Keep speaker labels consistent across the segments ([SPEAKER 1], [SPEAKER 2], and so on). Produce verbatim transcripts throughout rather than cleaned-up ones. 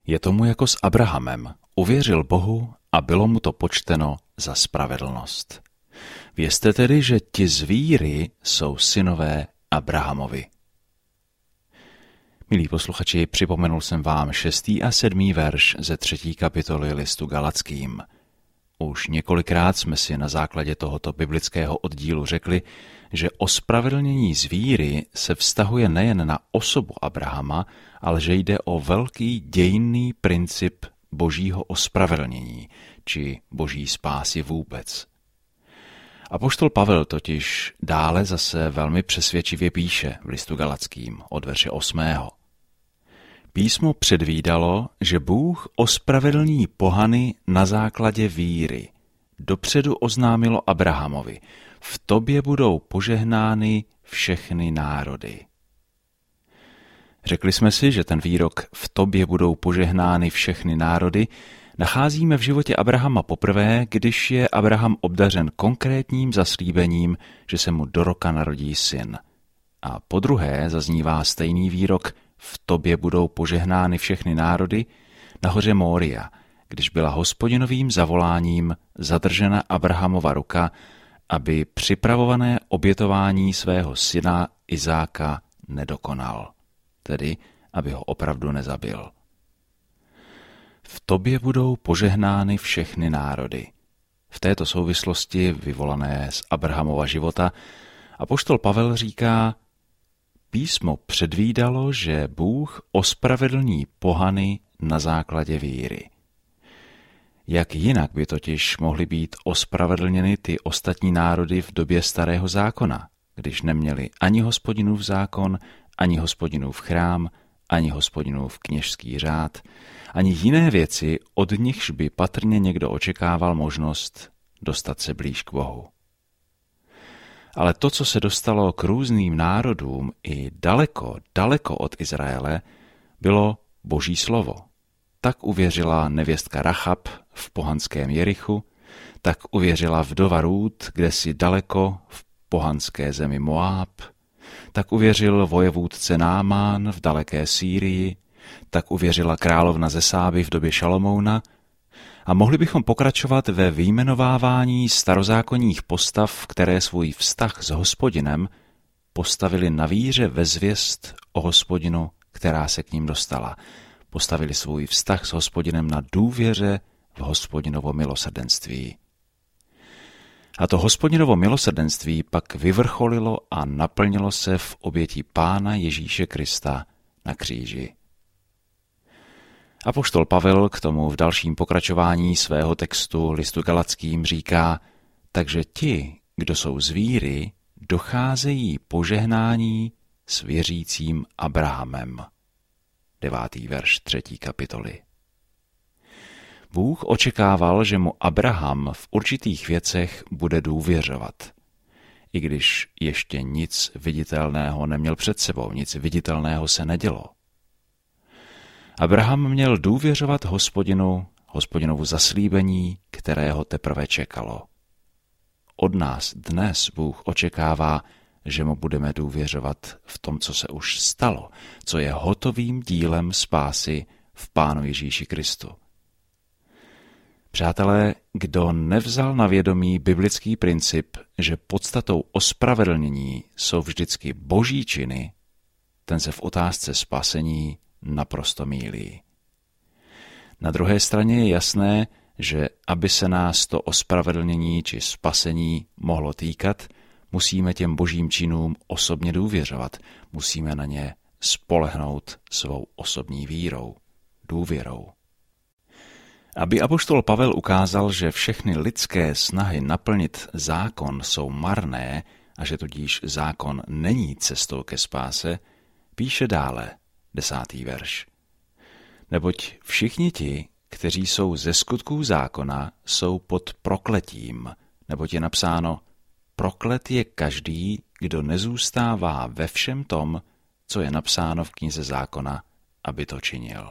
[SPEAKER 1] Je tomu jako s Abrahamem. Uvěřil Bohu a bylo mu to počteno za spravedlnost. Vězte tedy, že ti z víry jsou synové Abrahamovi. Milí posluchači, připomenul jsem vám šestý a sedmý verš ze třetí kapitoly listu Galackým. Už několikrát jsme si na základě tohoto biblického oddílu řekli, že ospravedlnění z víry se vztahuje nejen na osobu Abrahama, ale že jde o velký dějinný princip božího ospravedlnění, či boží spásy vůbec. Apoštol Pavel totiž dále zase velmi přesvědčivě píše v listu Galackým od verše osmého. Písmo předvídalo, že Bůh ospravedlní pohany na základě víry. Dopředu oznámilo Abrahamovi, v tobě budou požehnány všechny národy. Řekli jsme si, že ten výrok v tobě budou požehnány všechny národy nacházíme v životě Abrahama poprvé, když je Abraham obdařen konkrétním zaslíbením, že se mu do roka narodí syn. A podruhé zaznívá stejný výrok v tobě budou požehnány všechny národy na hoře Mória, když byla Hospodinovým zavoláním zadržena Abrahamova ruka, aby připravované obětování svého syna Izáka nedokonal, tedy aby ho opravdu nezabil. V tobě budou požehnány všechny národy. V této souvislosti vyvolané z Abrahamova života apoštol Pavel říká, písmo předvídalo, že Bůh ospravedlní pohany na základě víry. Jak jinak by totiž mohly být ospravedlněny ty ostatní národy v době starého zákona, když neměli ani Hospodinův zákon, ani Hospodinův chrám, ani Hospodinův kněžský řád, ani jiné věci, od nichž by patrně někdo očekával možnost dostat se blíž k Bohu. Ale to, co se dostalo k různým národům i daleko, daleko od Izraele, bylo Boží slovo. Tak uvěřila nevěstka Rachab v pohanském Jerichu, tak uvěřila vdova Rút, kdesi daleko v pohanské zemi Moáb, tak uvěřil vojevůdce Námán v daleké Sýrii, tak uvěřila královna ze Sáby v době Šalomouna a mohli bychom pokračovat ve vyjmenovávání starozákonních postav, které svůj vztah s Hospodinem postavili na víře ve zvěst o Hospodinu, která se k ním dostala. Postavili svůj vztah s Hospodinem na důvěře v Hospodinovo milosrdenství. A to Hospodinovo milosrdenství pak vyvrcholilo a naplnilo se v oběti Pána Ježíše Krista na kříži. Apoštol Pavel k tomu v dalším pokračování svého textu listu Galackým říká, takže ti, kdo jsou z víry, docházejí požehnání s věřícím Abrahamem. Devátý verš třetí kapitoly. Bůh očekával, že mu Abraham v určitých věcech bude důvěřovat. I když ještě nic viditelného neměl před sebou, nic viditelného se nedělo. Abraham měl důvěřovat Hospodinu, Hospodinovu zaslíbení, kterého teprve čekalo. Od nás dnes Bůh očekává, že mu budeme důvěřovat v tom, co se už stalo, co je hotovým dílem spásy v Pánu Ježíši Kristu. Přátelé, kdo nevzal na vědomí biblický princip, že podstatou ospravedlnění jsou vždycky boží činy, ten se v otázce spasení naprosto mýlí. Na druhé straně je jasné, že aby se nás to ospravedlnění či spasení mohlo týkat, musíme těm božím činům osobně důvěřovat, musíme na ně spolehnout svou osobní vírou, důvěrou. Aby apoštol Pavel ukázal, že všechny lidské snahy naplnit zákon jsou marné a že tudíž zákon není cestou ke spáse, píše dále, desátý verš. Neboť všichni ti, kteří jsou ze skutků zákona, jsou pod prokletím, neboť je napsáno, proklet je každý, kdo nezůstává ve všem tom, co je napsáno v knize zákona, aby to činil.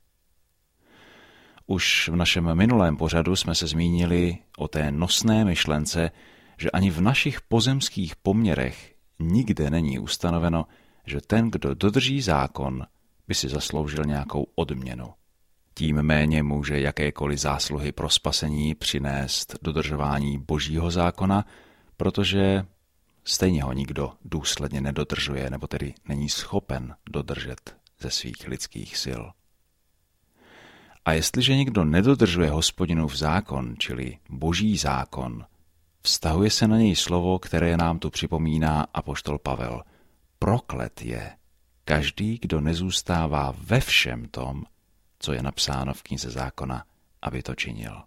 [SPEAKER 1] Už v našem minulém pořadu jsme se zmínili o té nosné myšlence, že ani v našich pozemských poměrech nikde není ustanoveno, že ten, kdo dodrží zákon, by si zasloužil nějakou odměnu. Tím méně může jakékoliv zásluhy pro spasení přinést dodržování Božího zákona, protože stejně ho nikdo důsledně nedodržuje, nebo tedy není schopen dodržet ze svých lidských sil. A jestliže někdo nedodržuje Hospodinův zákon, čili Boží zákon, vztahuje se na něj slovo, které nám tu připomíná apoštol Pavel. Proklet je každý, kdo nezůstává ve všem tom, co je napsáno v knize zákona, aby to činil.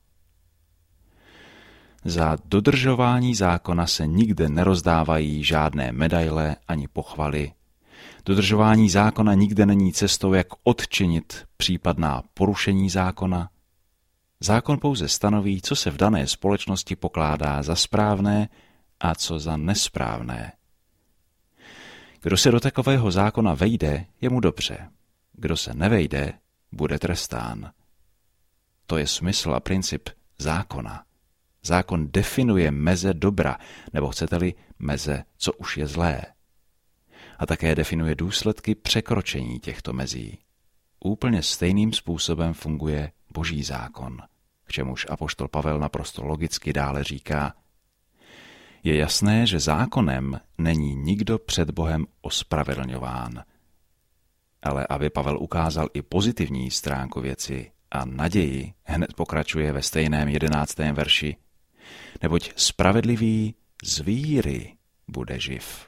[SPEAKER 1] Za dodržování zákona se nikde nerozdávají žádné medaile ani pochvaly. Dodržování zákona nikde není cestou, jak odčinit případná porušení zákona. Zákon pouze stanoví, co se v dané společnosti pokládá za správné a co za nesprávné. Kdo se do takového zákona vejde, je mu dobře. Kdo se nevejde, bude trestán. To je smysl a princip zákona. Zákon definuje meze dobra, nebo chcete-li meze, co už je zlé. A také definuje důsledky překročení těchto mezí. Úplně stejným způsobem funguje Boží zákon, k čemuž apoštol Pavel naprosto logicky dále říká: je jasné, že zákonem není nikdo před Bohem ospravedlňován. Ale aby Pavel ukázal i pozitivní stránku věci a naději, hned pokračuje ve stejném jedenáctém verši: neboť spravedlivý z víry bude živ.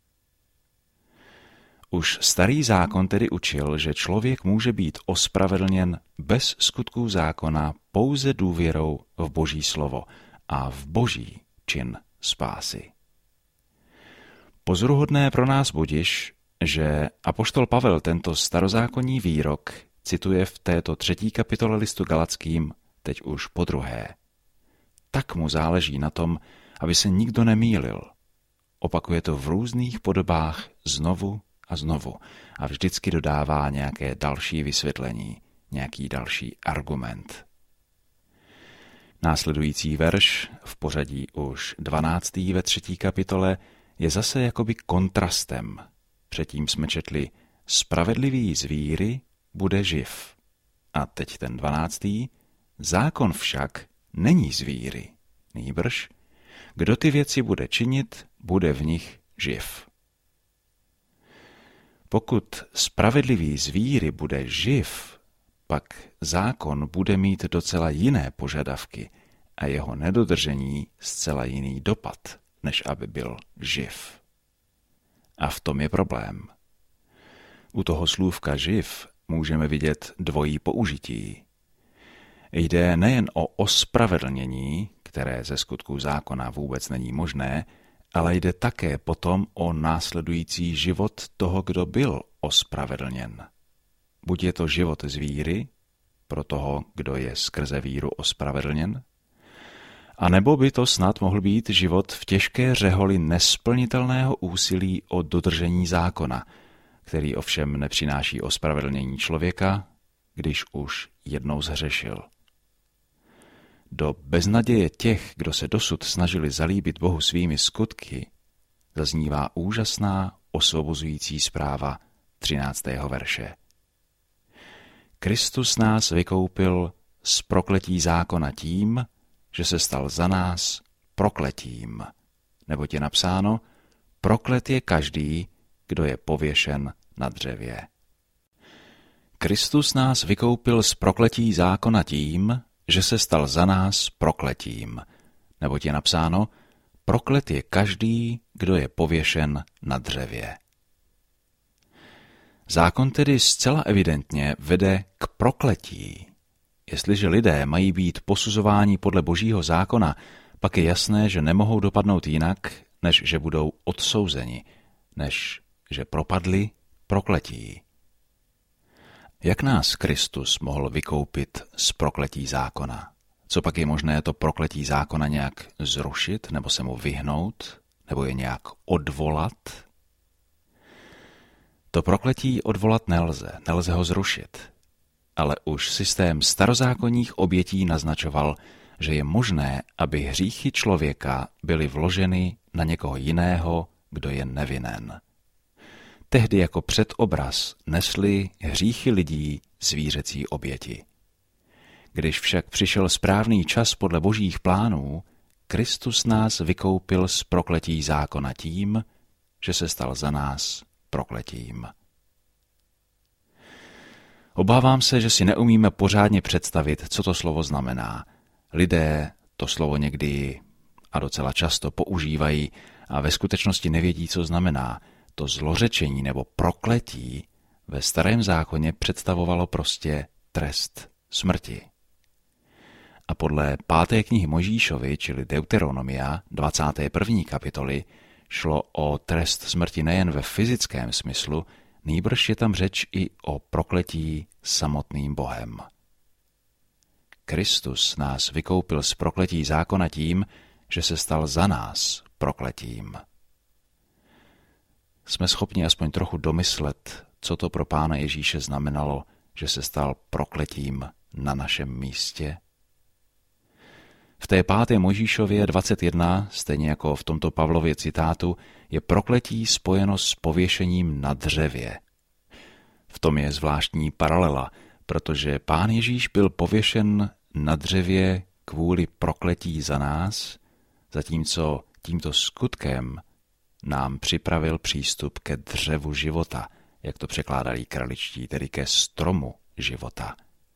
[SPEAKER 1] Už starý zákon tedy učil, že člověk může být ospravedlněn bez skutků zákona pouze důvěrou v Boží slovo a v Boží čin spásy. Pozoruhodné pro nás budiš, že apoštol Pavel tento starozákonní výrok cituje v této třetí kapitole listu Galackým teď už podruhé. Tak mu záleží na tom, aby se nikdo nemýlil. Opakuje to v různých podobách znovu a znovu a vždycky dodává nějaké další vysvětlení, nějaký další argument. Následující verš, v pořadí už dvanáctý ve třetí kapitole, je zase jakoby kontrastem. Předtím jsme četli: spravedlivý z víry bude živ. A teď ten dvanáctý: zákon však není z víry. Nýbrž, kdo ty věci bude činit, bude v nich živ. Pokud spravedlivý z víry bude živ, pak zákon bude mít docela jiné požadavky a jeho nedodržení zcela jiný dopad, než aby byl živ. A v tom je problém. U toho slůvka živ můžeme vidět dvojí použití. Jde nejen o ospravedlnění, které ze skutků zákona vůbec není možné, ale jde také potom o následující život toho, kdo byl ospravedlněn. Buď je to život z víry, pro toho, kdo je skrze víru ospravedlněn, a nebo by to snad mohl být život v těžké řeholi nesplnitelného úsilí o dodržení zákona, který ovšem nepřináší ospravedlnění člověka, když už jednou zhřešil. Do beznaděje těch, kdo se dosud snažili zalíbit Bohu svými skutky, zaznívá úžasná osvobozující zpráva třináctého verše. Kristus nás vykoupil z prokletí zákona tím, že se stal za nás prokletím. Neboť je napsáno: proklet je každý, kdo je pověšen na dřevě. Kristus nás vykoupil z prokletí zákona tím, že se stal za nás prokletím. Neboť je napsáno: proklet je každý, kdo je pověšen na dřevě. Zákon tedy zcela evidentně vede k prokletí. Jestliže lidé mají být posuzováni podle Božího zákona, pak je jasné, že nemohou dopadnout jinak, než že budou odsouzeni, než že propadli prokletí. Jak nás Kristus mohl vykoupit z prokletí zákona? Co pak je možné to prokletí zákona nějak zrušit, nebo se mu vyhnout, nebo je nějak odvolat? To prokletí odvolat nelze, nelze ho zrušit. Ale už systém starozákonních obětí naznačoval, že je možné, aby hříchy člověka byly vloženy na někoho jiného, kdo je nevinen. Tehdy jako předobraz nesli hříchy lidí zvířecí oběti. Když však přišel správný čas podle božích plánů, Kristus nás vykoupil z prokletí zákona tím, že se stal za nás prokletím. Obávám se, že si neumíme pořádně představit, co to slovo znamená. Lidé to slovo někdy a docela často používají a ve skutečnosti nevědí, co znamená. To zlořečení nebo prokletí ve Starém zákoně představovalo prostě trest smrti. A podle páté knihy Mojžíšovi, čili Deuteronomia, dvacáté první kapitoly, šlo o trest smrti nejen ve fyzickém smyslu, nýbrž je tam řeč i o prokletí samotným Bohem. Kristus nás vykoupil z prokletí zákona tím, že se stal za nás prokletím. Jsme schopni aspoň trochu domyslet, co to pro Pána Ježíše znamenalo, že se stal prokletím na našem místě? V té páté Mojžíšově dvacet jedna, stejně jako v tomto Pavlově citátu, je prokletí spojeno s pověšením na dřevě. V tom je zvláštní paralela, protože Pán Ježíš byl pověšen na dřevě kvůli prokletí za nás, zatímco tímto skutkem nám připravil přístup ke dřevu života, jak to překládali kraličtí, tedy ke stromu života.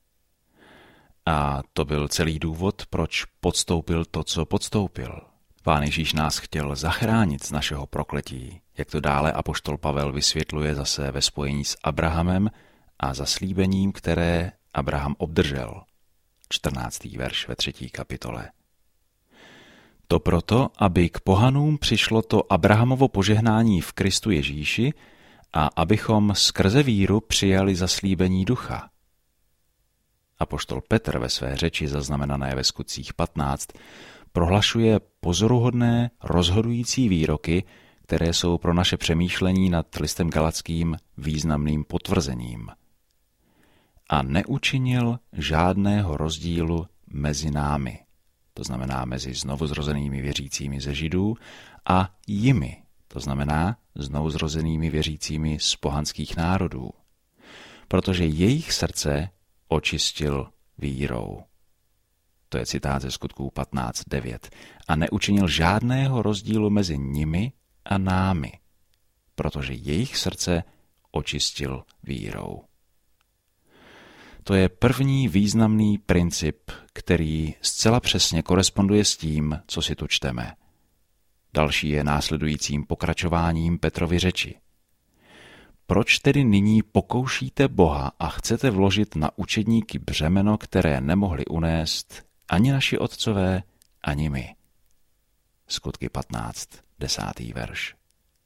[SPEAKER 1] A to byl celý důvod, proč podstoupil to, co podstoupil. Pán Ježíš nás chtěl zachránit z našeho prokletí, jak to dále apoštol Pavel vysvětluje zase ve spojení s Abrahamem a zaslíbením, které Abraham obdržel. čtrnáctý verš ve třetí kapitole. To proto, aby k pohanům přišlo to Abrahamovo požehnání v Kristu Ježíši a abychom skrze víru přijali zaslíbení ducha. Apoštol Petr ve své řeči zaznamenané ve Skutcích patnáct prohlašuje pozoruhodné, rozhodující výroky, které jsou pro naše přemýšlení nad listem Galackým významným potvrzením. A neučinil žádného rozdílu mezi námi, to znamená mezi znovuzrozenými věřícími ze Židů, a jimi, to znamená znovuzrozenými věřícími z pohanských národů, protože jejich srdce očistil vírou. To je citát ze Skutků patnáct devět. A neučinil žádného rozdílu mezi nimi a námi, protože jejich srdce očistil vírou. To je první významný princip, který zcela přesně koresponduje s tím, co si tu čteme. Další je následujícím pokračováním Petrovy řeči. Proč tedy nyní pokoušíte Boha a chcete vložit na učedníky břemeno, které nemohli unést ani naši otcové, ani my? Skutky patnáct, desátý verš.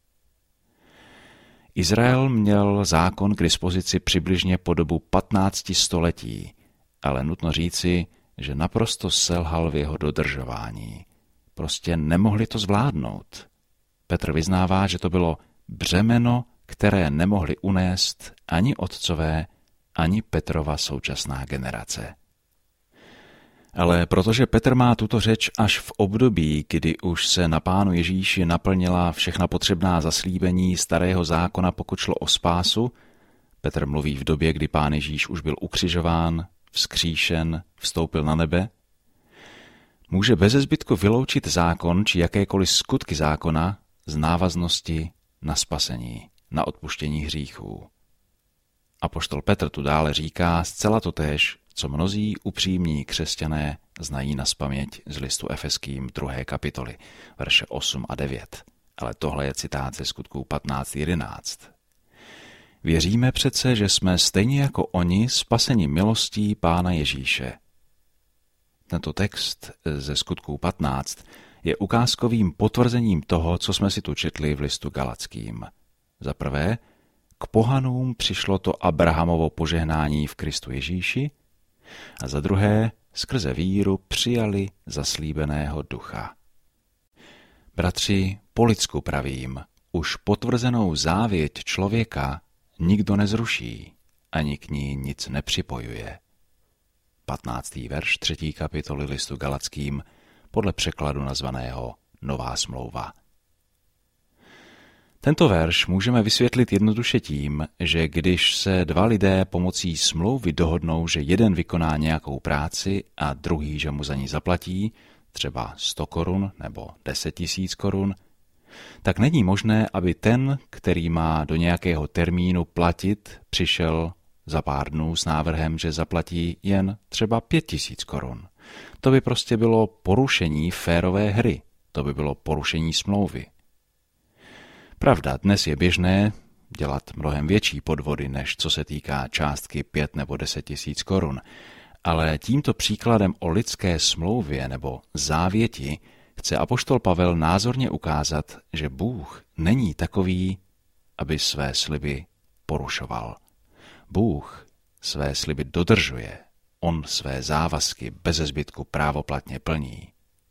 [SPEAKER 1] Izrael měl zákon k dispozici přibližně po dobu patnácti století, ale nutno říci, že naprosto selhal v jeho dodržování. Prostě nemohli to zvládnout. Petr vyznává, že to bylo břemeno, které nemohli unést ani otcové, ani Petrova současná generace. Ale protože Petr má tuto řeč až v období, kdy už se na Pánu Ježíši naplnila všechna potřebná zaslíbení starého zákona, pokud šlo o spásu, Petr mluví v době, kdy Pán Ježíš už byl ukřižován, vzkříšen, vstoupil na nebe, může beze zbytku vyloučit zákon či jakékoliv skutky zákona z návaznosti na spasení, na odpuštění hříchů. Apoštol Petr tu dále říká zcela totéž, co mnozí upřímní křesťané znají nazpaměť z listu Efeským druhé kapitoly, verše osm a devět. Ale tohle je citát ze Skutků patnáct jedenáct. Věříme přece, že jsme stejně jako oni spaseni milostí Pána Ježíše. Tento text ze Skutků patnáct je ukázkovým potvrzením toho, co jsme si tu četli v listu Galackým. Za prvé, k pohanům přišlo to Abrahamovo požehnání v Kristu Ježíši a za druhé, skrze víru přijali zaslíbeného ducha. Bratři, po lidsku pravím, už potvrzenou závěť člověka nikdo nezruší, ani k ní nic nepřipojuje. patnáctý verš třetí kapitoly listu Galackým podle překladu nazvaného Nová smlouva. Tento verš můžeme vysvětlit jednoduše tím, že když se dva lidé pomocí smlouvy dohodnou, že jeden vykoná nějakou práci a druhý, že mu za ní zaplatí, třeba sto korun nebo deset tisíc korun, tak není možné, aby ten, který má do nějakého termínu platit, přišel za pár dnů s návrhem, že zaplatí jen třeba pět tisíc korun. To by prostě bylo porušení férové hry, to by bylo porušení smlouvy. Pravda, dnes je běžné dělat mnohem větší podvody, než co se týká částky pět nebo deset tisíc korun, ale tímto příkladem o lidské smlouvě nebo závěti chce apoštol Pavel názorně ukázat, že Bůh není takový, aby své sliby porušoval. Bůh své sliby dodržuje, on své závazky beze zbytku právoplatně plní.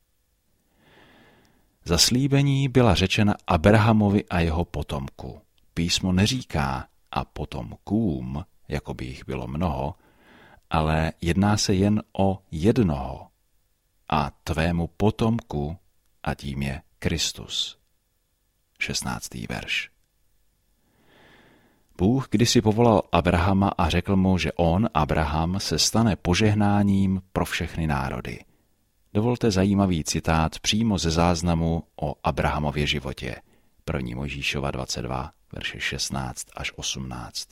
[SPEAKER 1] Zaslíbení byla řečena Abrahamovi a jeho potomku. Písmo neříká a potomkům, jako by jich bylo mnoho, ale jedná se jen o jednoho a tvému potomku a tím je Kristus. šestnáctý verš. Bůh kdysi povolal Abrahama a řekl mu, že on, Abraham, se stane požehnáním pro všechny národy. Dovolte zajímavý citát přímo ze záznamu o Abrahamově životě. první Mojžíšova dvacet dva, verše šestnáct až osmnáct.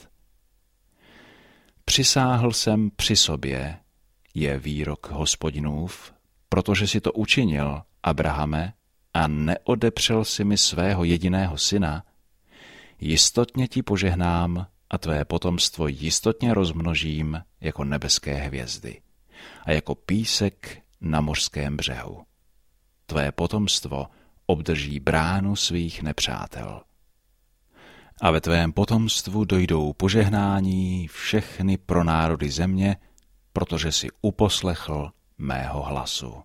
[SPEAKER 1] Přisáhl jsem při sobě, je výrok Hospodinův, protože si to učinil, Abrahame, a neodepřel si mi svého jediného syna, jistotně ti požehnám a tvé potomstvo jistotně rozmnožím jako nebeské hvězdy a jako písek na mořském břehu. Tvé potomstvo obdrží bránu svých nepřátel. A ve tvém potomstvu dojdou požehnání všechny pro národy země, protože si uposlechl mého hlasu.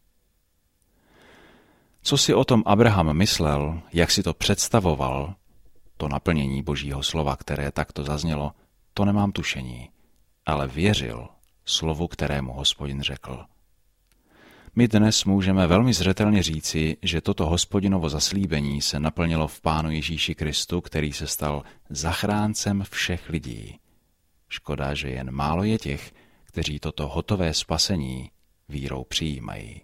[SPEAKER 1] Co si o tom Abraham myslel, jak si to představoval, to naplnění Božího slova, které takto zaznělo, to nemám tušení, ale věřil slovu, kterému Hospodin řekl. My dnes můžeme velmi zřetelně říci, že toto Hospodinovo zaslíbení se naplnilo v Pánu Ježíši Kristu, který se stal zachráncem všech lidí. Škoda, že jen málo je těch, kteří toto hotové spasení vírou přijímají.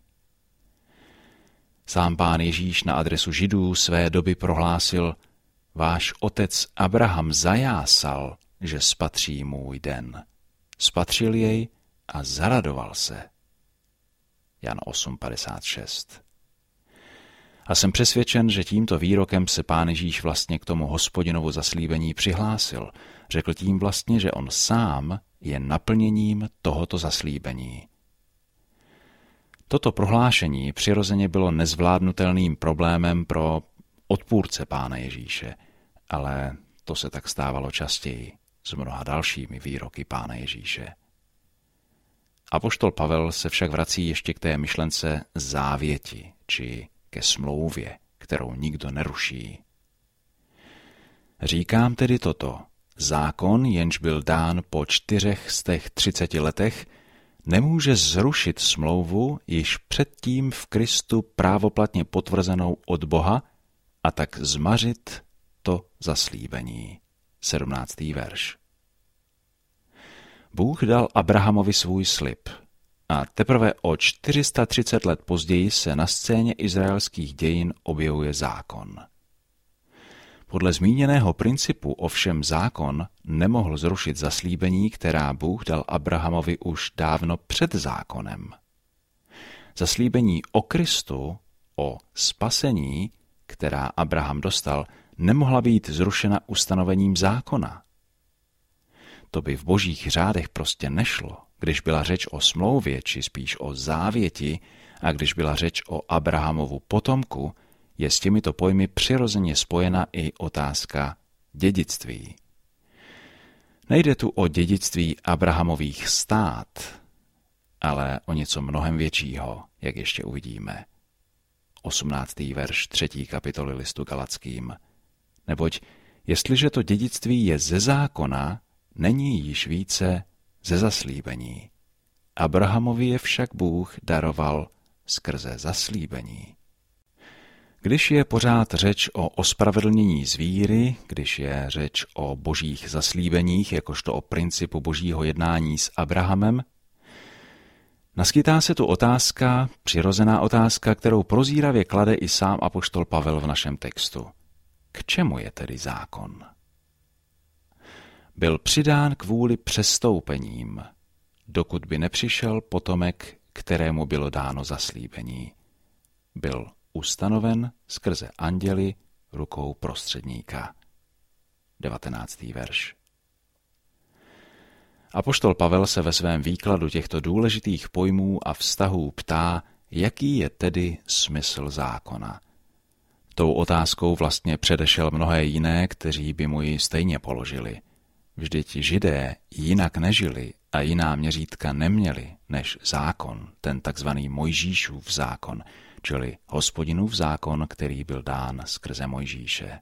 [SPEAKER 1] Sám Pán Ježíš na adresu Židů své doby prohlásil: váš otec Abraham zajásal, že spatří můj den. Spatřil jej a zaradoval se. Jan osm padesát šest. A jsem přesvědčen, že tímto výrokem se Pán Ježíš vlastně k tomu Hospodinovu zaslíbení přihlásil. Řekl tím vlastně, že on sám je naplněním tohoto zaslíbení. Toto prohlášení přirozeně bylo nezvládnutelným problémem pro odpůrce Pána Ježíše, ale to se tak stávalo častěji s mnoha dalšími výroky Pána Ježíše. Apoštol Pavel se však vrací ještě k té myšlence závěti, či ke smlouvě, kterou nikdo neruší. Říkám tedy toto: zákon, jenž byl dán po čtyřech z těch třiceti letech, nemůže zrušit smlouvu již předtím v Kristu právoplatně potvrzenou od Boha a tak zmařit to zaslíbení. sedmnáctý verš. Bůh dal Abrahamovi svůj slib a teprve o čtyři sta třicet let později se na scéně izraelských dějin objevuje zákon. Podle zmíněného principu ovšem zákon nemohl zrušit zaslíbení, která Bůh dal Abrahamovi už dávno před zákonem. Zaslíbení o Kristu, o spasení, která Abraham dostal, nemohla být zrušena ustanovením zákona. To by v božích řádech prostě nešlo, když byla řeč o smlouvě, či spíš o závěti, a když byla řeč o Abrahamovu potomku, je s těmito pojmy přirozeně spojena i otázka dědictví. Nejde tu o dědictví Abrahamových stát, ale o něco mnohem většího, jak ještě uvidíme. osmnáctý verš třetí kapitoly listu Galackým. Neboť jestliže to dědictví je ze zákona, není již více ze zaslíbení. Abrahamovi je však Bůh daroval skrze zaslíbení. Když je pořád řeč o ospravedlnění z víry, když je řeč o božích zaslíbeních, jakožto o principu božího jednání s Abrahamem, naskytá se tu otázka, přirozená otázka, kterou prozíravě klade i sám apoštol Pavel v našem textu. K čemu je tedy zákon? Byl přidán kvůli přestoupením, dokud by nepřišel potomek, kterému bylo dáno zaslíbení. Byl ustanoven skrze anděli rukou prostředníka. devatenáctý verš. Apoštol Pavel se ve svém výkladu těchto důležitých pojmů a vztahů ptá, jaký je tedy smysl zákona. Tou otázkou vlastně předešel mnohé jiné, kteří by mu ji stejně položili. Vždyť Židé jinak nežili a jiná měřítka neměli než zákon, ten takzvaný Mojžíšův zákon, čili Hospodinův zákon, který byl dán skrze Mojžíše.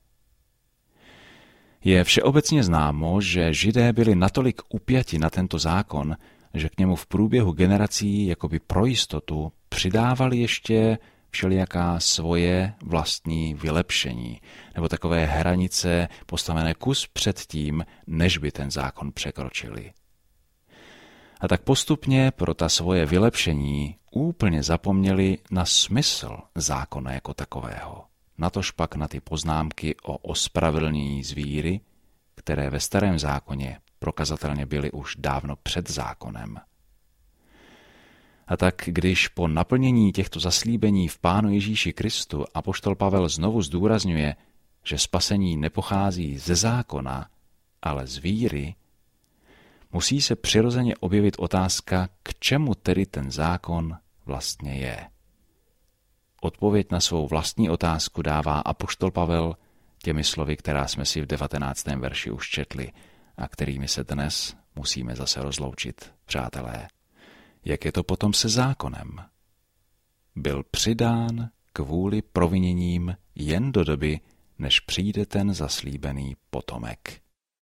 [SPEAKER 1] Je všeobecně známo, že Židé byli natolik upjati na tento zákon, že k němu v průběhu generací jakoby pro jistotu přidávali ještě všelijaká svoje vlastní vylepšení, nebo takové hranice postavené kus před tím, než by ten zákon překročili. A tak postupně pro ta svoje vylepšení úplně zapomněli na smysl zákona jako takového. Natož pak na ty poznámky o ospravedlnění z víry, které ve starém zákoně prokazatelně byly už dávno před zákonem. A tak když po naplnění těchto zaslíbení v Pánu Ježíši Kristu apoštol Pavel znovu zdůrazňuje, že spasení nepochází ze zákona, ale z víry, musí se přirozeně objevit otázka, k čemu tedy ten zákon vlastně je. Odpověď na svou vlastní otázku dává apoštol Pavel těmi slovy, která jsme si v devatenáctém verši už četli a kterými se dnes musíme zase rozloučit, přátelé. Jak je to potom se zákonem? Byl přidán kvůli proviněním jen do doby, než přijde ten zaslíbený potomek.